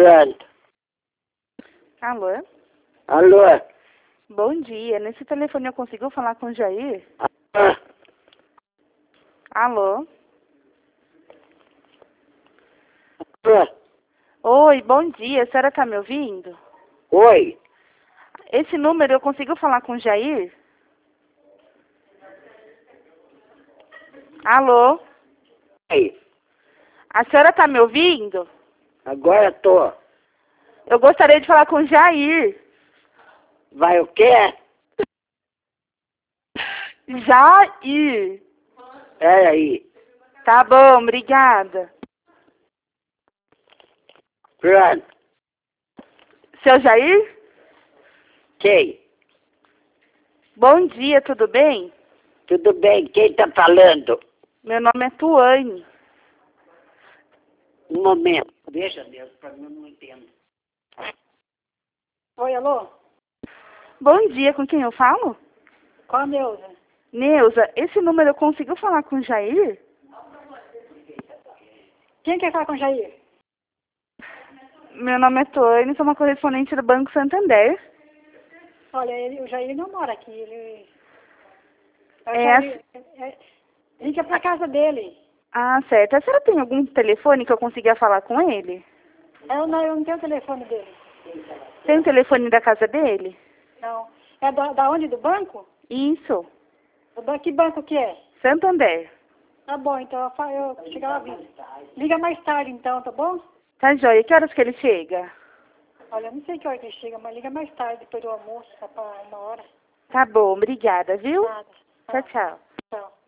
Pronto. Alô? Alô? Bom dia. Nesse telefone eu consigo falar com o Jair? Ah, Alô? alô? Oi, bom dia. A senhora tá me ouvindo? Oi? Esse número eu consigo falar com o Jair? Alô? Oi? A senhora tá me ouvindo? Agora tô. Eu gostaria de falar com o Jair. Vai o quê? Jair. Pera aí. Tá bom, obrigada. Pronto. Seu Jair? Quem? Bom dia, tudo bem? Tudo bem? Quem tá falando? Meu nome é Tuane. Um momento. Veja, Deus, pra mim eu não entendo. Oi, alô? Bom dia, com quem eu falo? Qual a Neuza? Neuza, esse número eu consigo falar com o Jair? Quem quer falar com o Jair? Meu nome é Tuane, sou uma correspondente do Banco Santander. Olha, o Jair não mora aqui. Ele... Liga pra casa dele. Ah, certo. A senhora tem algum telefone que eu consiga falar com ele? Eu não tenho o telefone dele. Tem o telefone da casa dele? Não. É da onde? Do banco? Isso. Que banco que é? Santander. Tá bom, então eu chegar lá aviso. Liga mais tarde então, tá bom? Tá joia. Que horas que ele chega? Olha, eu não sei que hora que ele chega, mas liga mais tarde, depois do almoço, só pra 1 hora. Tá bom, obrigada, viu? Nada. Tchau, tchau. Tchau.